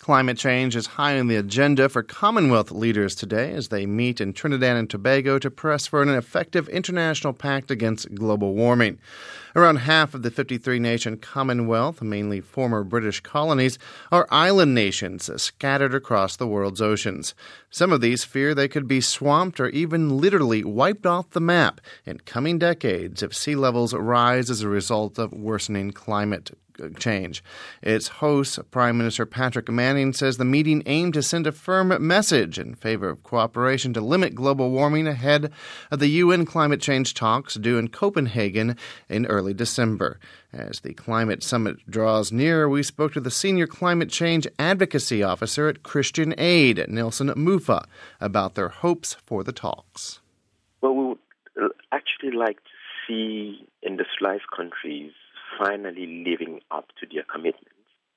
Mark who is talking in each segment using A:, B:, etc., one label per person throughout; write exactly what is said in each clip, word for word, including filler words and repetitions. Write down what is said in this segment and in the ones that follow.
A: Climate change is high on the agenda for Commonwealth leaders today as they meet in Trinidad and Tobago to press for an effective international pact against global warming. Around half of the fifty-three nation Commonwealth, mainly former British colonies, are island nations scattered across the world's oceans. Some of these fear they could be swamped or even literally wiped off the map in coming decades if sea levels rise as a result of worsening climate change. Its host, Prime Minister Patrick Manning, says the meeting aimed to send a firm message in favor of cooperation to limit global warming ahead of the U N climate change talks due in Copenhagen in early December. As the climate summit draws near, we spoke to the senior climate change advocacy officer at Christian Aid, Nelson Mufa, about their hopes for the talks.
B: Well, we would actually like to see industrialized countries finally living up to their commitments.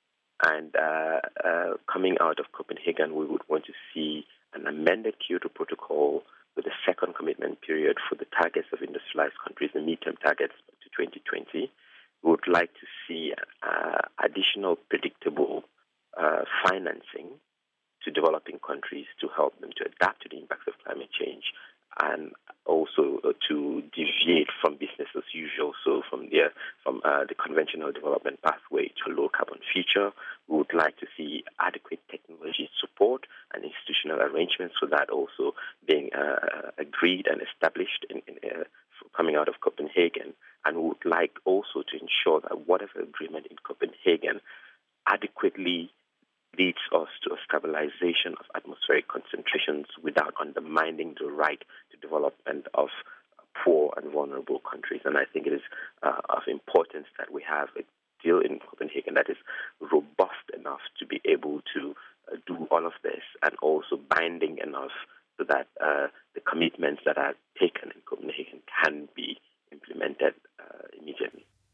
B: And uh, uh, coming out of Copenhagen, we would want to see an amended Kyoto Protocol with a second commitment period for the targets of industrialized countries, the midterm targets to twenty twenty. We would like to see uh, additional predictable uh, financing to developing countries to help them to adapt to the impacts of climate change, and also uh, to deviate from business as usual, so from the, from uh, the conventional development pathway to a low-carbon future. We would like to see adequate technology support and institutional arrangements for that also being uh, agreed and established in, in, uh, coming out of Copenhagen. And we would like also to ensure that whatever agreement in Copenhagen adequately leads us to a stabilization of atmospheric concentrations without undermining the right to development of poor and vulnerable countries. And I think it is uh, of importance that we have a deal in Copenhagen that is robust enough to be able to uh, do all of this, and also binding enough so that uh, the commitments that are taken in Copenhagen can be implemented